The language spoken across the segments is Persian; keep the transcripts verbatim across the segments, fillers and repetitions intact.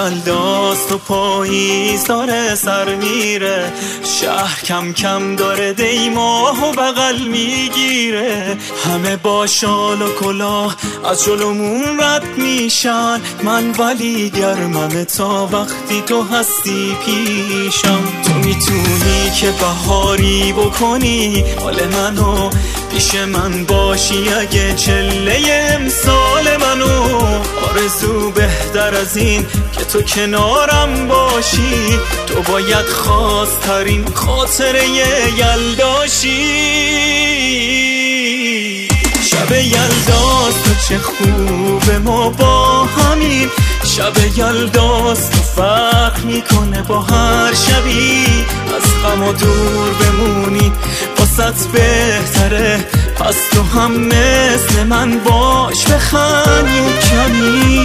یلداست و پاییز داره سر میره، شهر کم کم داره دیماه و بغل میگیره. همه با شال و کلاه از جلومون رد میشن، من ولی گرممه تا وقتی تو هستی پیشم. تو میتونی که بهاری بکنی حال منو، پیش من باشی اگه چله امسال منو. آرزو بهتر از این که تو کنارم باشی، تو باید خواسترین خاطره یلداشی. شب یلداست و چه خوبه ما با همین، شب یلداست و فرق میکنه با هر شبی. از غم و دور بمونی واسط بهتره، پس تو هم مثل من باش بخند یه کمی.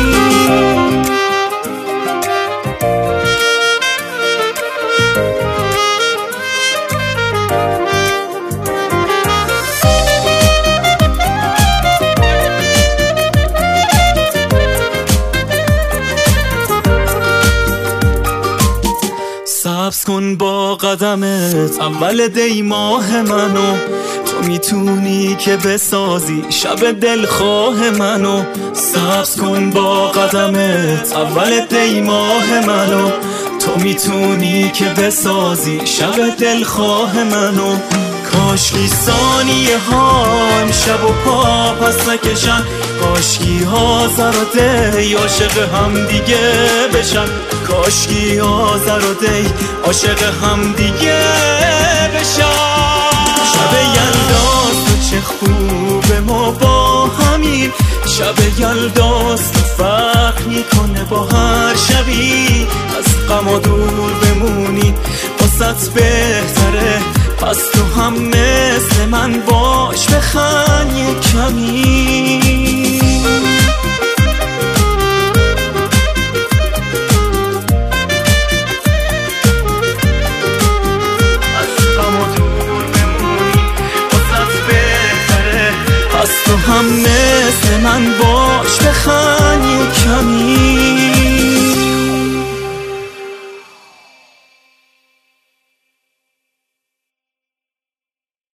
سبز کن با قدمت اول دی ماه منو، تو میتونی که بسازی شب دلخواه منو. سبز کن با قدمت اول دی ماه منو، تو میتونی که بسازی شب دلخواه منو. کاشکی ثانیه ها امشب و پا پس نکشن، کاشکی ها زر و دی عاشق هم دیگه بشن، کاشکی ها زر و دی عاشق هم دیگه بشن. شب یلداست و چه خوبه ما با همین، شب یلداست و فرق میکنه با هر شبی. از غم و دور بمونی واسط بهتره، پس تو هم مثل من باش بخند یه کمی.